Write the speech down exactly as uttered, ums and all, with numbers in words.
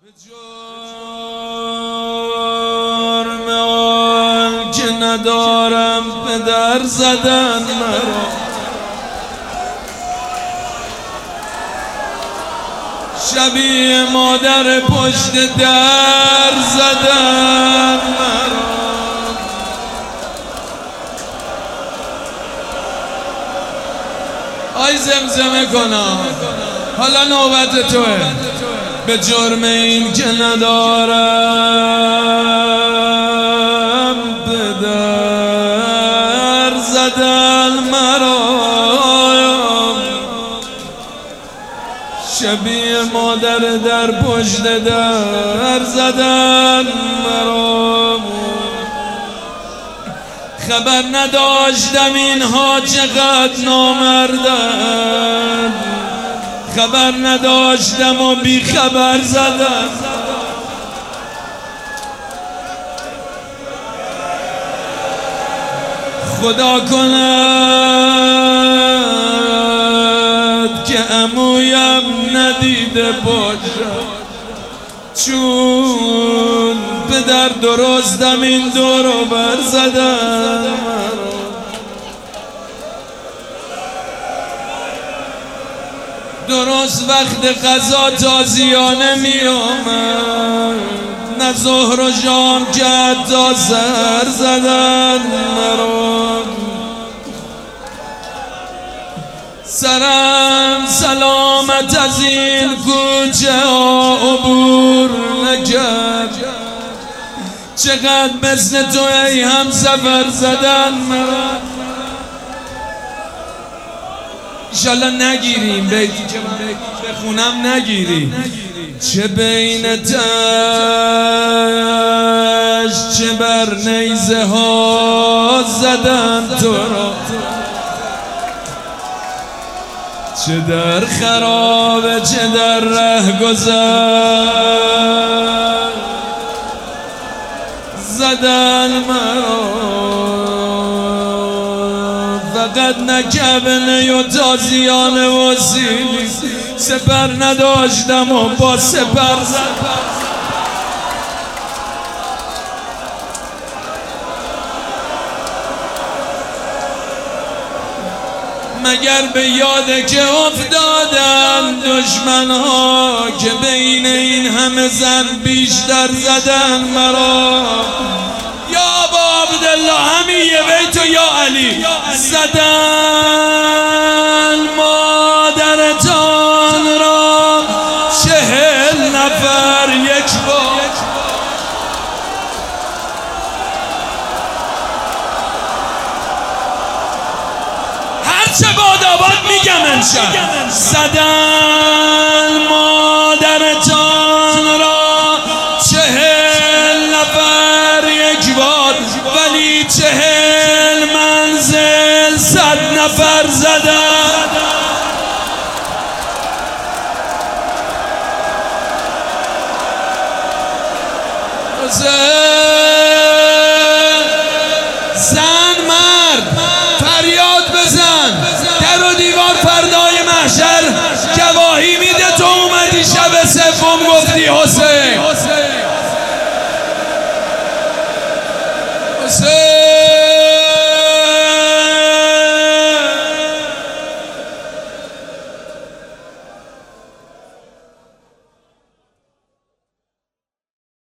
به جرم آن که ندارم به در زدن مرا، شبیه مادر پشت در زدن مرا. آی زمزمه کنم حالا نوبت توه. به جرم این که ندارم به در زدن مرا، شبیه مادر در پشت در زدن مرا. خبر نداشتم اینها چقدر نامردن، خبر نداشتم و بی خبر زدم. خدا کند که عمویم ندیده باشد، چون پدر درستم این دور و بر زدن مرا. درست وقت غذا تازیانه می آمد، نه ظهر و شام کرد تا سر زدن مرا. سرم سلامت از این کوچه ها عبور نکرد، چقدر مثل تو ای هم سفر زدن مرا. انشالله نگیریم بیتی که من بخونم نگیریم. چه بین تش چه بر نیزه ها زدن تو را، چه در خرابه چه در ره گذر زدن مرا. فقط نکبنه و تازیانه و سیلی، سپر نداشتم و با سپر زدم. مگر به یاده که افتادن دشمن ها که بین این همه زن بیشتر زدن مرا. یا با عبدالله همین یه بیتو یا علی زدن مادرتان را چهل نفر یک بار. هرچه باد آباد میگم امشب. زدن مادرتان را چهل نفر یک بار، ولی چهل منزل صد نفر زدن. زن مرد فریاد بزن، در و دیوار فردای محشر گواهی میده تو اومدی شب سوم گفتی حسین.